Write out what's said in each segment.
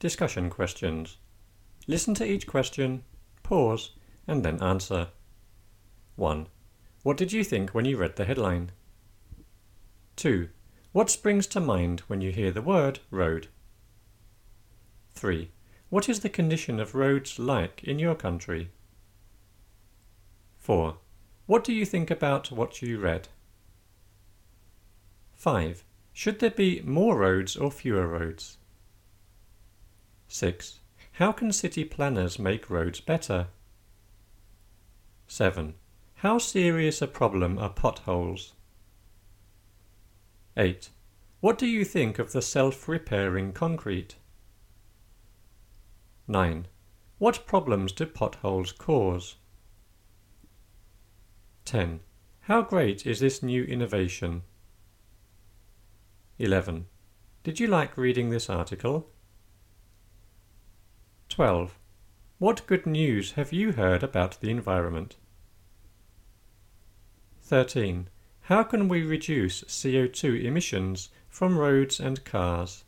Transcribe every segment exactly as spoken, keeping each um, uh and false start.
Discussion questions. Listen to each question, pause, and then answer. one. What did you think when you read the headline? two. What springs to mind when you hear the word road? three. What is the condition of roads like in your country? four. What do you think about what you read? five. Should there be more roads or fewer roads? six. How can city planners make roads better? seven. How serious a problem are potholes? eight. What do you think of the self-repairing concrete? nine. What problems do potholes cause? ten. How great is this new innovation? eleven. Did you like reading this article? twelve. What good news have you heard about the environment? thirteen. How can we reduce C O two emissions from roads and cars?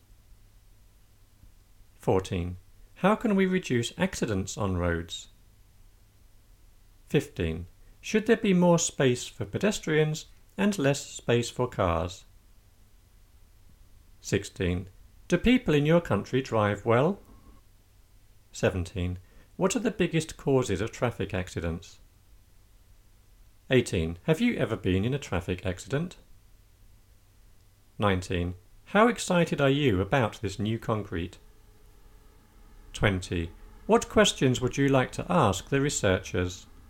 fourteen. How can we reduce accidents on roads? fifteen. Should there be more space for pedestrians and less space for cars? sixteen. Do people in your country drive well? seventeen. What are the biggest causes of traffic accidents? eighteen. Have you ever been in a traffic accident? nineteen. How excited are you about this new concrete? twenty. What questions would you like to ask the researchers?